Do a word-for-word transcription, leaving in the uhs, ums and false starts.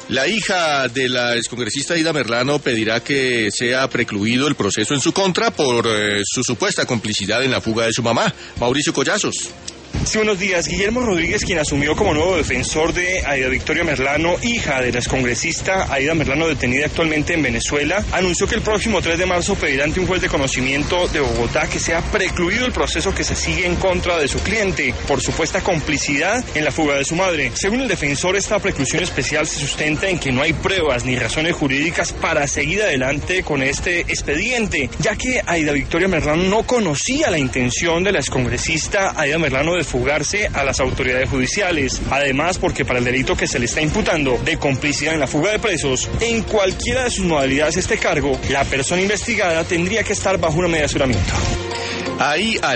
La hija de la excongresista Aida Merlano pedirá que sea precluido el proceso en su contra por eh, su supuesta complicidad en la fuga de su mamá, Mauricio Collazos. Sí, buenos días. Guillermo Rodríguez, quien asumió como nuevo defensor de Aida Victoria Merlano, hija de la excongresista Aida Merlano, detenida actualmente en Venezuela, anunció que el próximo tres de marzo pedirá ante un juez de conocimiento de Bogotá que sea precluido el proceso que se sigue en contra de su cliente por supuesta complicidad en la fuga de su madre. Según el defensor, esta preclusión especial se sustenta en que no hay pruebas ni razones jurídicas para seguir adelante con este expediente, ya que Aida Victoria Merlano no conocía la intención de la excongresista Aida Merlano de fugarse a las autoridades judiciales. Además, porque para el delito que se le está imputando de complicidad en la fuga de presos, en cualquiera de sus modalidades este cargo, la persona investigada tendría que estar bajo una medida de asesoramiento. Ahí al